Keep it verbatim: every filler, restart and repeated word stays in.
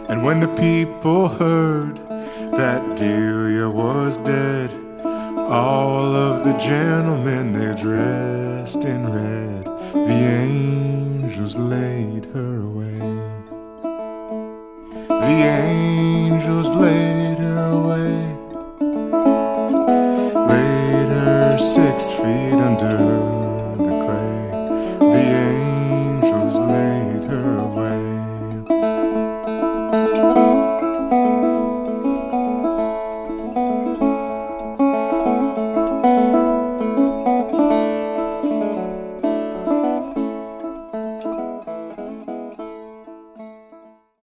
And when the people heard that Delia was dead, all of the gentlemen, they dressed in red. The angels laid her away. The angels laid her away. Laid her six feet under